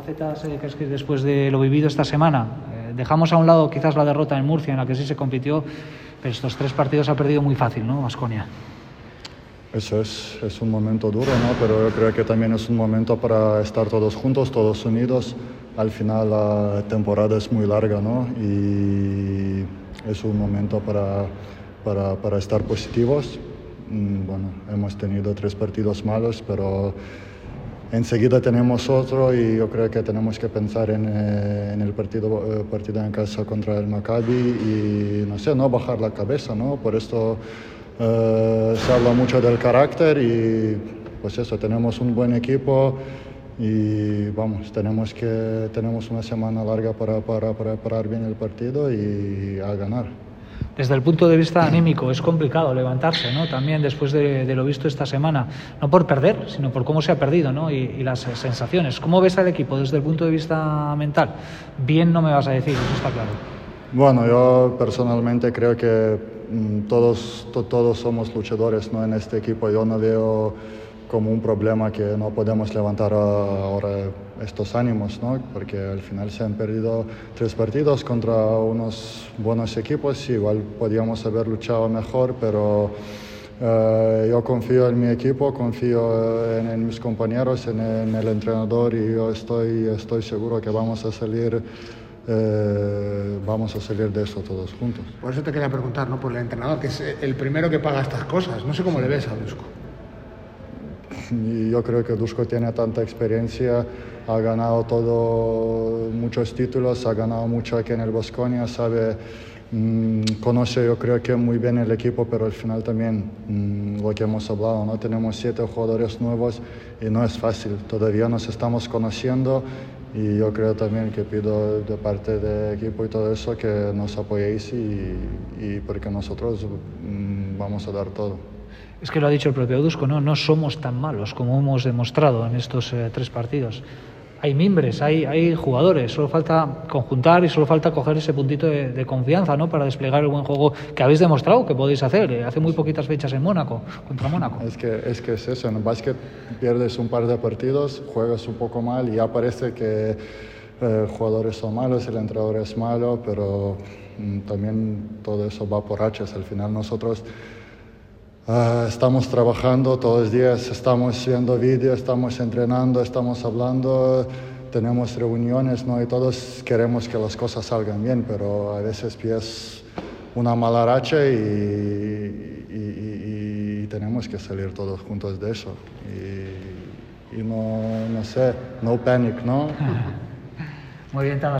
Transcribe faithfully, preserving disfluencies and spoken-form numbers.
facetas eh, ¿crees que después de lo vivido esta semana? Eh, dejamos a un lado quizás la derrota en Murcia, en la que sí se compitió, pero estos tres partidos ha perdido muy fácil, ¿no, Baskonia? Eso es, es un momento duro, ¿no? Pero yo creo que también es un momento para estar todos juntos, todos unidos. Al final la temporada es muy larga, ¿no? Y es un momento para, para, para estar positivos. Bueno, hemos tenido tres partidos malos, pero enseguida tenemos otro y yo creo que tenemos que pensar en, en el partido, eh, partido en casa contra el Maccabi y, no sé, no bajar la cabeza, ¿no? Por esto Uh, se habla mucho del carácter y pues eso, tenemos un buen equipo y vamos, tenemos que tenemos una semana larga para, para, para preparar bien el partido y a ganar. Desde el punto de vista anímico es complicado levantarse, ¿no? También después de, de lo visto esta semana, no por perder, sino por cómo se ha perdido, ¿no? Y, y las sensaciones. ¿Cómo ves al equipo desde el punto de vista mental? Bien no me vas a decir, eso está claro. Bueno, yo personalmente creo que Todos, to, todos somos luchadores, ¿no? En este equipo. Yo no veo como un problema que no podemos levantar ahora estos ánimos, ¿no? Porque al final se han perdido tres partidos contra unos buenos equipos. Igual podíamos haber luchado mejor, pero uh, yo confío en mi equipo, confío en, en mis compañeros, en, en el entrenador y yo estoy, estoy seguro que vamos a salir Eh, vamos a salir de eso todos juntos. Por eso te quería preguntar, ¿no? Por el entrenador, que es el primero que paga estas cosas. No sé cómo le ves a Dusko. Y yo creo que Dusko tiene tanta experiencia, ha ganado todo, muchos títulos, ha ganado mucho aquí en el Baskonia, sabe, mmm, conoce yo creo que muy bien el equipo, pero al final también mmm, lo que hemos hablado, ¿no? Tenemos siete jugadores nuevos y no es fácil, todavía nos estamos conociendo. Y yo creo también que pido de parte del equipo y todo eso que nos apoyéis y, y porque nosotros mmm, vamos a dar todo. Es que lo ha dicho el propio Dusko, ¿no? No somos tan malos como hemos demostrado en estos eh, tres partidos. Hay mimbres, hay, hay jugadores, solo falta conjuntar y solo falta coger ese puntito de, de confianza, ¿no? Para desplegar el buen juego que habéis demostrado que podéis hacer eh, hace muy poquitas fechas en Mónaco, contra Mónaco. Es que, es que es eso, en el básquet pierdes un par de partidos, juegas un poco mal y ya parece que eh, jugadores son malos, el entrenador es malo, pero mm, también todo eso va por rachas. Al final nosotros Uh, estamos trabajando todos los días, estamos viendo vídeos, estamos entrenando, estamos hablando, tenemos reuniones, ¿no? Y todos queremos que las cosas salgan bien, pero a veces pillas una mala racha y, y, y, y tenemos que salir todos juntos de eso. Y, y no, no sé, no panic, ¿no? Muy bien, Tamas.